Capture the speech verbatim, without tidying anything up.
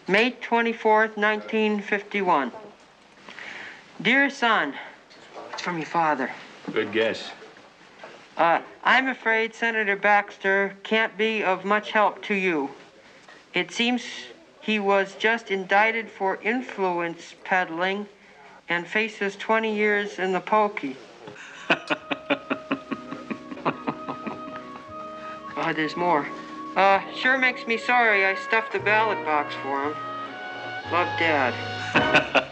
May twenty-fourth, nineteen fifty-one. Dear son, it's from your father. Good guess. Uh, I'm afraid Senator Baxter can't be of much help to you. It seems he was just indicted for influence peddling and faces twenty years in the pokey. Oh, there's more. Uh, sure makes me sorry I stuffed the ballot box for him. Love, Dad.